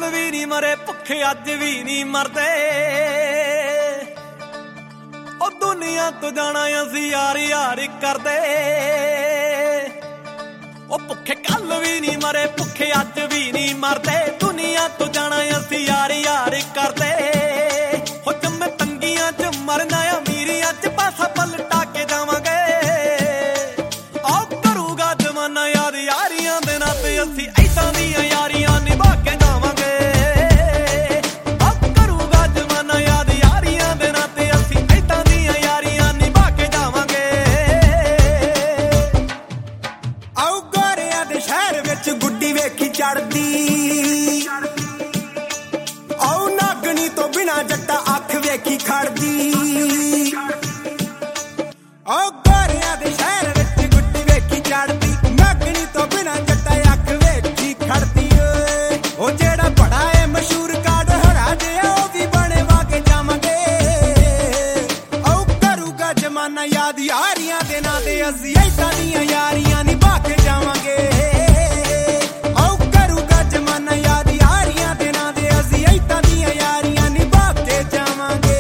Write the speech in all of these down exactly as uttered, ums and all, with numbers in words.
कल भी नहीं मरे भुखे अज भी नहीं मरदे ओ दुनिया तो जाना असी यार यार करदे ओ भुखे कल भी नहीं मरे भुखे अज भी नहीं मरदे दुनिया तो जाना असी यार यार करदे हो जम्मे तंगियां च मरना अमीरियां च पासा पलटा के जावांगे आ करूगा जमाना याद यारियां दे नाते असी ऐसां दियां यारियां निभा के जावांगे आ करूगा जमाना याद यारियां दे नाते असी ऐसां दियां यारियां निभा के जावांगे आओ गोरियां दे शहर विच गुड्डी वेखी चढ़दी आओ नागनी तो बिना जट्टा अख वेखी खड़दी आओ गोरियां दे शहर विच गुड्डी वेखी चढ़दी नागनी तो बिना जट्टा अख वेखी खड़दी ओ जेड़ा बड़ा है मशहूर काड हरा जे ओ भी बने वाके जावांगे आओ करूगा जमाना याद यारियां दे नां ते असी ऐसां दियां यारियां निभा के जावांगे आओ करूगा जमाना याद यारियां दे नां ते असी ऐसां दियां यारियां निभा के जावांगे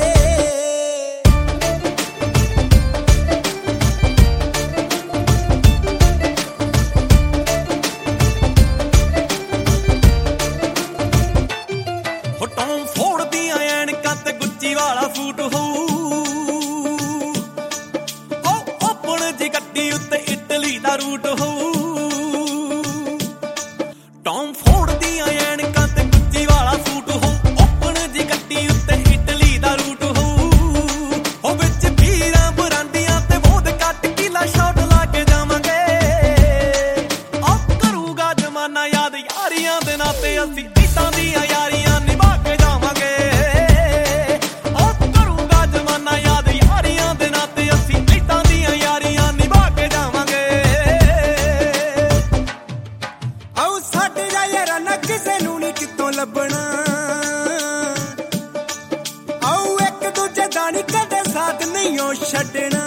हो टॉम फोड़ दियां ऐनकां ते गुच्ची वाला सूट होऊ ओ ओपन जी गड्डी उत्ते इटली दा रूट होऊ टॉम फोड़ दियां ऐनकां ते गुच्ची वाला सूट होऊ ओपन जी गड्डी उत्ते इटली दा रूट होऊ ओ विच भीरां बरांदियां ते बोध कट किला शॉट ला के जावांगे आ करूगा जमाना याद यारियां दे नाते असी ऐसां दियां यारियां निभा के जावांगे आ करूगा जमाना याद यारियां दे नाते असी ऐसां दियां यारियां निभा के जावांगे आओ साडे जा यारा ना किसे नू नी कितों लभना आओ एक दूजे दा नी कदे साथ नहीं ओ छड्डना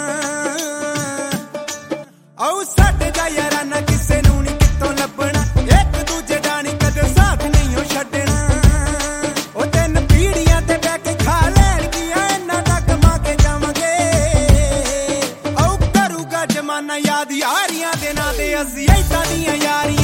आओ साडे जा यारा ना किसे नू नी कितों लभना एक दूजे दा नी कदे साथ नहीं ओ छड्डना ओ तीन पीढ़ियां ते बैठ के खा लैणगियां इन्हां दा कमा के जावांगे आओ करूगा जमाना याद यारियां दे नां ते असी ऐसां दियां यारियां